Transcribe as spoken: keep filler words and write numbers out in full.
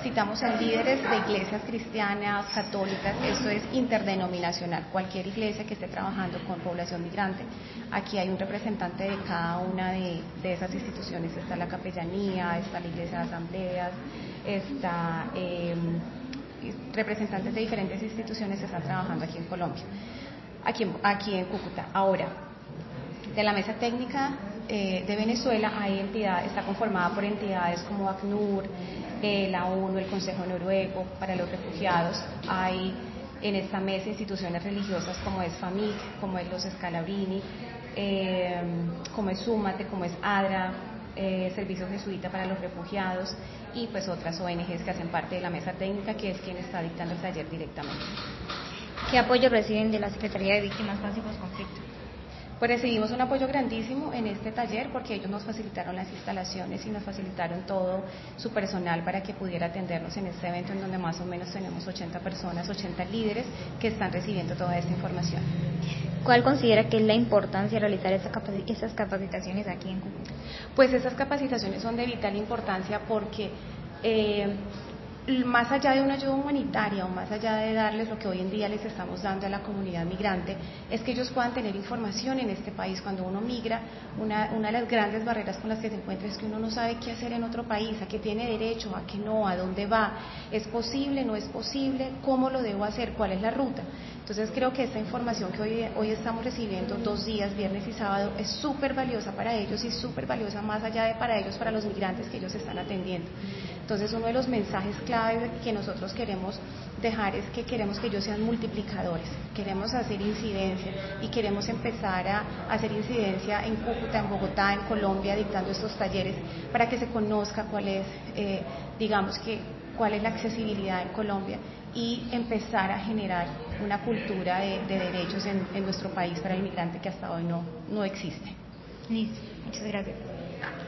citamos a líderes de iglesias cristianas, católicas, esto es interdenominacional, cualquier iglesia que esté trabajando con población migrante. Aquí hay un representante de cada una de, de esas instituciones, está la capellanía, está la iglesia de asambleas, está eh, representantes de diferentes instituciones que están trabajando aquí en Colombia, aquí, aquí en Cúcuta. Ahora, de la mesa técnica eh, de Venezuela hay entidades, está conformada por entidades como ACNUR, eh, la ONU, el Consejo Noruego para los Refugiados. Hay en esta mesa instituciones religiosas como es FAMIC, como es los Scalabrini, eh, como es Súmate, como es ADRA, eh, Servicio Jesuita para los Refugiados y pues otras O N Ges que hacen parte de la mesa técnica, que es quien está dictando el taller directamente. ¿Qué apoyo reciben de la Secretaría de Víctimas, Paz y Posconflicto? Pues recibimos un apoyo grandísimo en este taller porque ellos nos facilitaron las instalaciones y nos facilitaron todo su personal para que pudiera atendernos en este evento en donde más o menos tenemos ochenta personas, ochenta líderes que están recibiendo toda esta información. ¿Cuál considera que es la importancia de realizar esa capac- esas capacitaciones aquí en Cúcuta? Pues esas capacitaciones son de vital importancia porque eh, más allá de una ayuda humanitaria o más allá de darles lo que hoy en día les estamos dando a la comunidad migrante, es que ellos puedan tener información en este país. Cuando uno migra, una, una de las grandes barreras con las que se encuentra es que uno no sabe qué hacer en otro país, a qué tiene derecho, a qué no, a dónde va, es posible, no es posible, cómo lo debo hacer, cuál es la ruta. Entonces creo que esta información que hoy, hoy estamos recibiendo dos días, viernes y sábado, es súper valiosa para ellos y súper valiosa más allá de para ellos, para los migrantes que ellos están atendiendo. Entonces uno de los mensajes clave que nosotros queremos dejar es que queremos que ellos sean multiplicadores, queremos hacer incidencia y queremos empezar a hacer incidencia en Cúcuta, en Bogotá, en Colombia, dictando estos talleres para que se conozca cuál es, eh, digamos que, cuál es la accesibilidad en Colombia y empezar a generar una cultura de, de derechos en, en nuestro país para el migrante que hasta hoy no, no existe. Listo, muchas gracias.